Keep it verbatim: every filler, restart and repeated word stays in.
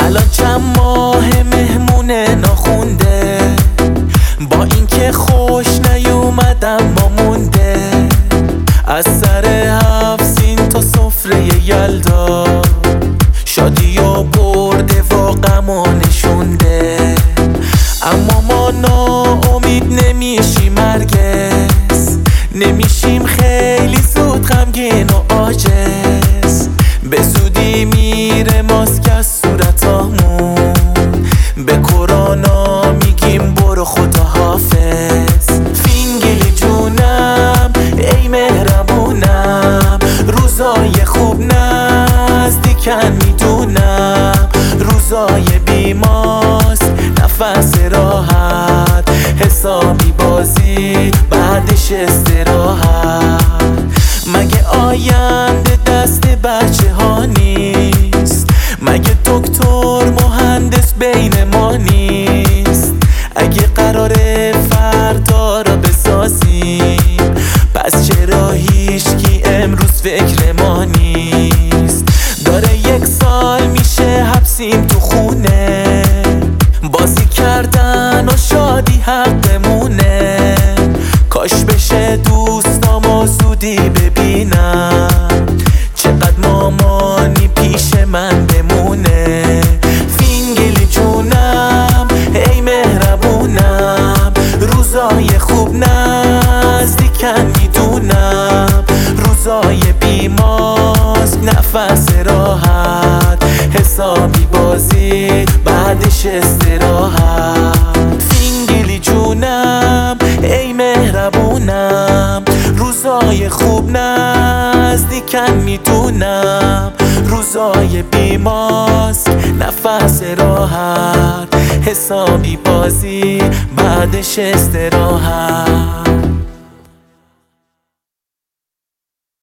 الان چند ماه مهمونه ناخونده، با اینکه خوش نیومدم ما مونده. از سر هفت سین تا سفره یلدا، شادی و برده و غم و نشونده. اما ما ناامید نمیشیم هرگز، نمیشیم خیلی زود غمگین و عاجز. به زودی میره ماسک از صورتامون، به کرونا میگیم برو خدا حافظ. فینگلی جونم ای مهربونم، روزای خوب نزدیکن میدونم. روزای بیماست نفس راحت، حسابی بازی بعدش استراحت. مگه آینده دست بچه ها نیست؟ مگه دکتر مهندس بین ما نیست؟ اگه قراره فردا را بسازیم، پس چرا هیچکی امروز فکر ما نیست؟ داره یک سال میشه حبسیم تو خونه، بازی کردن و شادی حقمونه. کاش بشه دوستامو زودی ببینم، چقدر مامانی پیش من بمونه. فینگلی جونم ای مهربونم، روزای خوب نزدیکن میدونم. روزای بیماست نفس راحت، حسابی بازی بعدش استراحت. فینگلی جونم ای مهربونم، روزای خوب نزدیکن میدونم. روزای بیماست نفس راحت، حسابی بازی بعدش استراحت.